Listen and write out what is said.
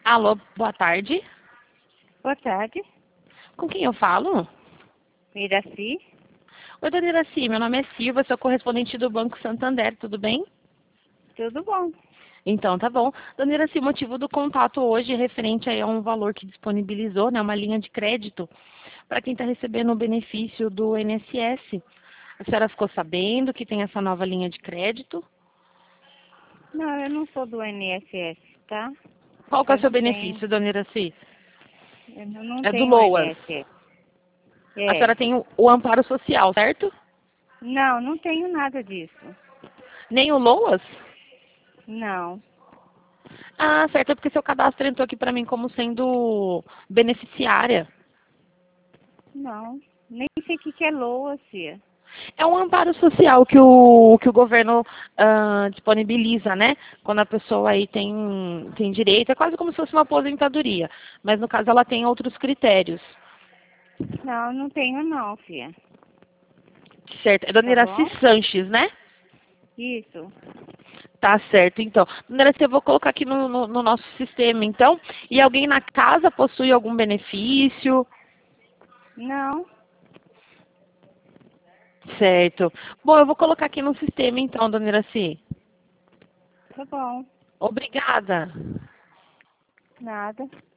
Alô, boa tarde. Boa tarde, Com quem eu falo? Iraci. Oi, dona Iraci, meu nome é Silva, sou correspondente do Banco Santander, tudo bem? Tudo bom? Então, tá bom. Dona Iraci, o motivo do contato hoje é referente aí a um valor que disponibilizou, né, uma linha de crédito, para quem está recebendo o benefício do INSS. A senhora ficou sabendo que tem essa nova linha de crédito? Não, eu não sou do INSS, tá? Qual que é o Eu seu não tenho, benefício, dona Iraci? eu não É do tenho LOAS. INSS. A É. senhora tem o amparo social, certo? Não, não tenho nada disso. Nem o LOAS? Não, Ah, certo, é porque seu cadastro entrou aqui para mim como sendo beneficiária. não. Nem sei o que é LOA, Cia. É um amparo social que o governo disponibiliza, né? Quando a pessoa aí tem direito, é quase como se fosse uma aposentadoria. Mas no caso ela tem outros critérios. Não, não tenho não, Cia. Certo. É Dona Tá Iraci bom? Sanches, né? Isso. Tá certo, então. Dona Iraci, eu vou colocar aqui no nosso sistema, então. E alguém na casa possui algum benefício? Não, Certo. Bom, eu vou colocar aqui no sistema, então, Dona Iraci. tá bom. Obrigada. Nada.